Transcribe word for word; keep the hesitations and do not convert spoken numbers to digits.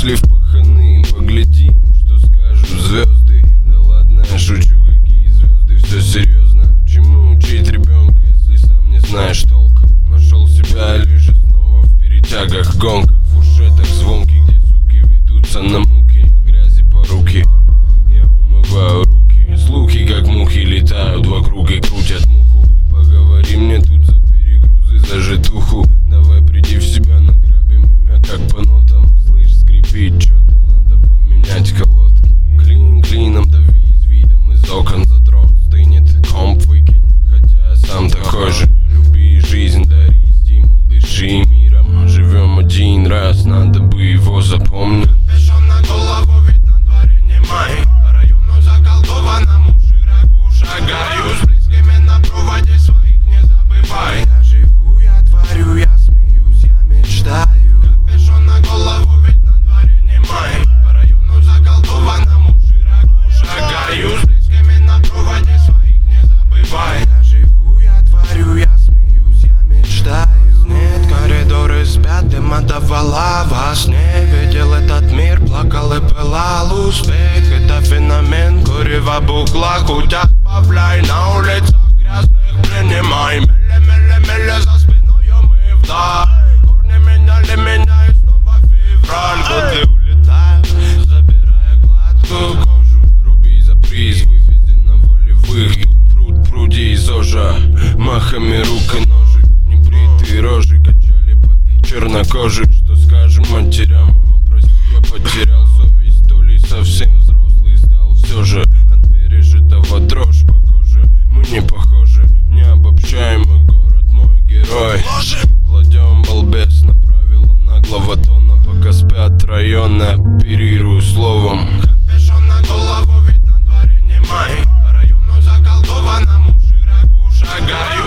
Пошли в паханы, поглядим, что скажут звезды. Да ладно, я шучу, какие звезды, все серьезно. Чему учить ребенка, если сам не знаешь толком? Нашел себя лишь снова в перетягах, гонках, фуршетах звонких, где суки ведутся на муки, на грязи по руки. Я умываю руки, слухи как мухи летают вокруг и крутят муху. Поговори мне тут за перегрузы, за житуху. Давай приди в себя, награбим имя как по нотам. Слышь, скрипит что-то, надо поменять колодки. Клин клином давись, видом из окон задрот стынет. Комп выкинь, хотя я сам такой же. Люби жизнь, дари стимул, дыши миром. Живем один раз, надо бы его запомнить. Пешон на голову, ведь на дворе не май. По району заколдованному широко шагаю. С близкими на проводе своих не забывай. Я живу, я творю, я смеюсь, я мечтаю. Капюшон на голову, ведь на дворе не май. По району заколдованному широко шагаю. С близкими на проводе своих не забывай. Я живу, я творю, я смеюсь, я мечтаю. Нет, коридоры спят, дым отдавала во сне. Видел этот мир, плакал и пылал успех. Это феномен, курева букла, кутя отбавляй. На улицах грязных принимай. Меле-меле-меле за спиною мы вдаль. Корни меняли меня и снова февраль. Годы улетают, забирая гладкую кожу. Руби за приз, вывези на волевых. Тут пруд, пруди из ожа, махами рук и ножик. Небритые рожи качали под чернокожих. Что скажем матерям? Мама, прости, я потерял совесть. То ли совсем взрослый стал, все же от пережитого дрожь по коже. Мы не похожи, не обобщаемый город, мой герой. Кладем балбес на правила наглого тона. Пока спят районы, оперирую словом. Капюшон на голову, ведь на дворе не май. По району заколдованному широко шагаю.